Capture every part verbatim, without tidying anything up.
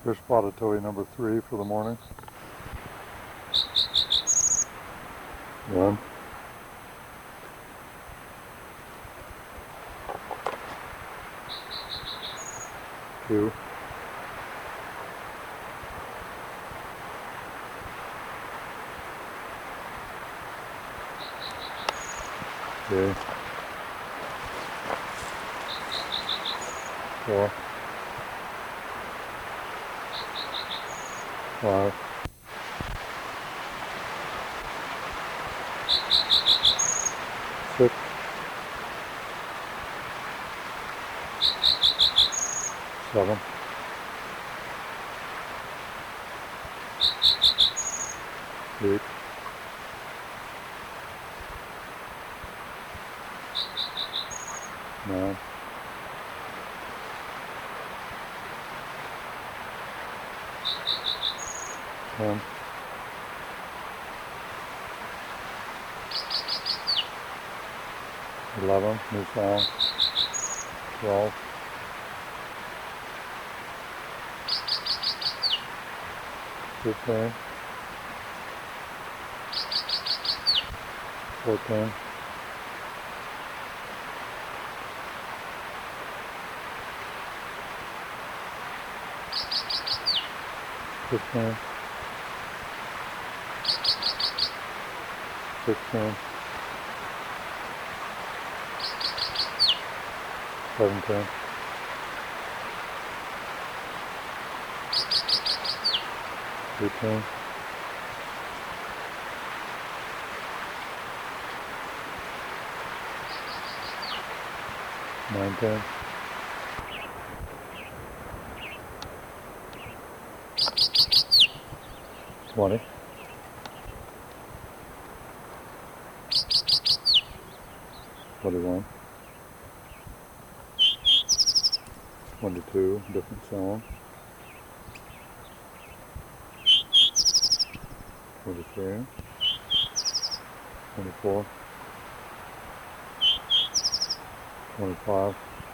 Fish spotted toey number three for the morning. One. Two. Three. Four. Five. Six. Seven. Eight. Nine. Ten. Eleven. New song. Twelve. Fifteen. Fourteen. Fifteen. Sixteen. Seventeen. Eighteen. Nineteen. Twenty. Twenty-one. Twenty-two. Different song. Twenty-three. Twenty-four. Twenty-five.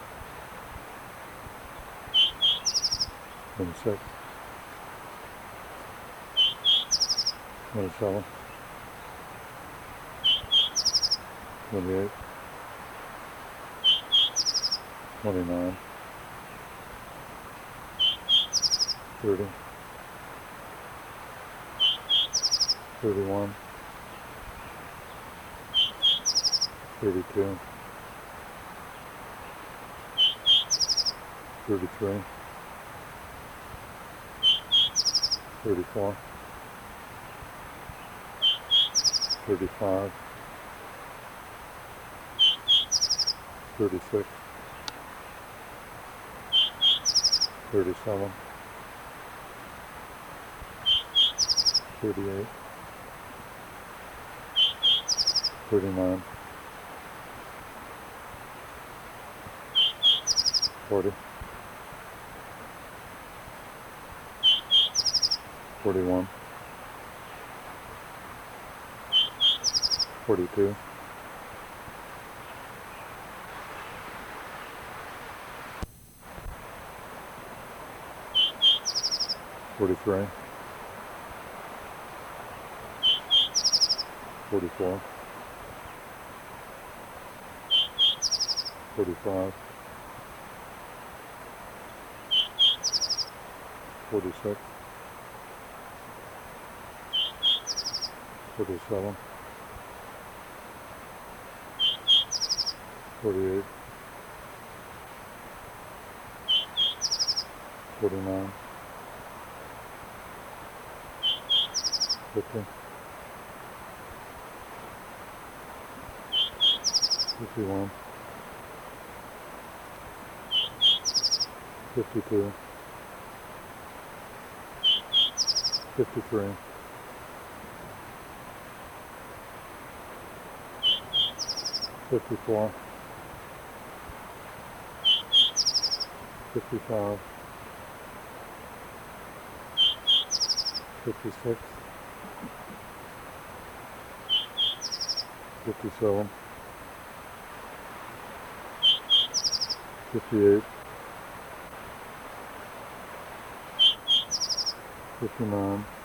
Twenty-six. Twenty-seven. Twenty-eight. Twenty-nine. Thirty. Thirty-one. Thirty-two. Thirty-three. Thirty-four. Thirty-five. Thirty-six. Thirty-seven. Thirty-eight. Thirty-nine. Forty. Forty-one. Forty-two. Forty-three. Forty-four. Forty-five. Forty-six. Forty-seven. Forty-eight. Forty-nine. Fifty. Fifty-one. Fifty-two. Fifty-three. Fifty-four. Fifty-five. Fifty-six. Fifty-seven. Fifty-eight. fifty-nine,